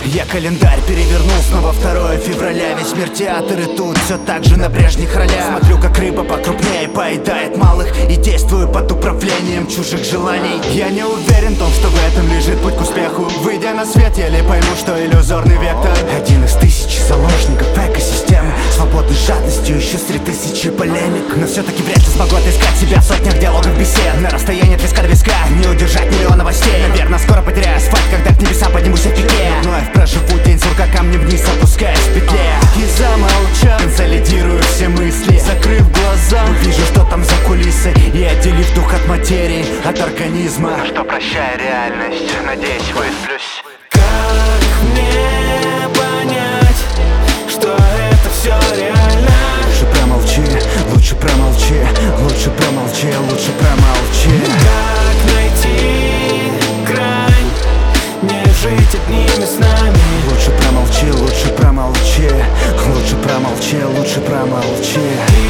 Я календарь перевернул, снова 2 февраля. Весь мир театр, и тут все так же на прежних ролях. Смотрю, как рыба покрупнее поедает малых, и действую под управлением чужих желаний. Я не уверен в том, что в этом лежит путь к успеху. Выйдя на свет, я ли пойму, что иллюзорный вектор. Один из тысячи заложников экосистемы, свободной жадностью еще с 3000 полемик. Но все-таки вряд ли смогу отыскать себя в сотнях диалогов, бесед. На расстоянии от виска до виска не удержать миллион новостей. Наверное, скоро потеряю асфальт, когда к небесам поднимусь в пике. Вновь проживу день сурка, камнем вниз опускаясь в петле. И замолчав, консолидирую все мысли, закрыв глаза, увижу, что там за кулисой, и отделив дух от материи, от организма. Ну что, прощай реальность, надеюсь, высплюсь. Как мне понять, что это все реально? Лучше промолчи, лучше промолчи, лучше промолчи, лучше промолчи. Как найти грань, не жить одними с нами? Лучше промолчи, лучше промолчи, лучше промолчи, лучше промолчи.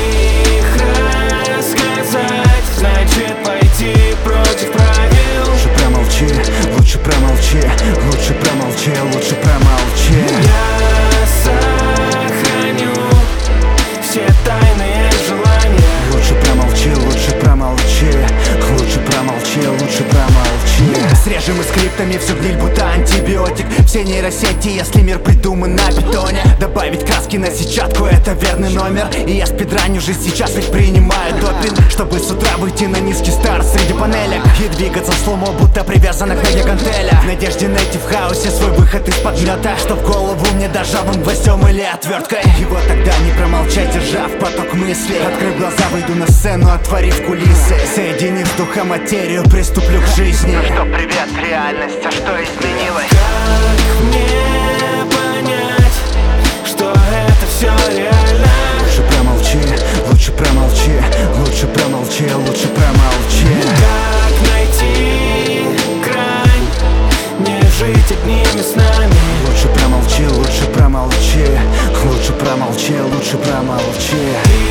Их рассказать значит пойти против правил. Лучше промолчи, лучше промолчи, лучше промолчи, лучше промолчи. Я сохраню все тайные желания. Лучше промолчи, лучше промолчи, лучше промолчи, лучше промолчи. Срежем мы скриптами всю гниль, будто антибиотик. Все нейросети, если мир придуман на бетоне. Добавить краски на сетчатку, это верный номер. И я спидраню уже сейчас, ведь принимаю допинг, чтобы с утра выйти на низкий старт среди панелек и двигаться в сломо, будто привязанных на гантелях. В надежде найти в хаосе свой выход из подмета, что в голову мне дожавым гвоздем или отверткой. И вот тогда не промолчать, держав поток мыслей, открыв глаза, выйду на сцену, отворив кулисы, соединив духа материю, приступлю к жизни. Ну что, привет, реальность, а что изменилось? Как мне понять, что это все реально? Лучше промолчи, лучше промолчи, лучше промолчи, лучше промолчи. Как найти грань, не жить одними с нами? Лучше промолчи, лучше промолчи, лучше промолчи, лучше промолчи.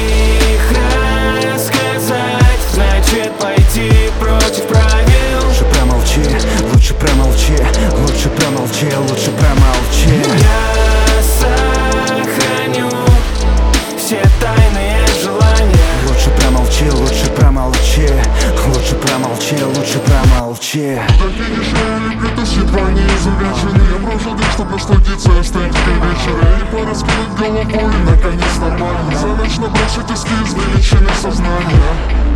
Их рассказать значит пойти против правил. Лучше промолчи, лучше промолчи, лучше промолчи, лучше промолчи. Я сохраню все тайные желания. Лучше промолчи, лучше промолчи, лучше промолчи, лучше промолчи. До финиша я лепетусь, едва не изувеченный. Я прожил день, чтоб насладиться эстетикой вечера и пораскинуть головой, наконец нормально. За ночь набросить эскиз величины сознания.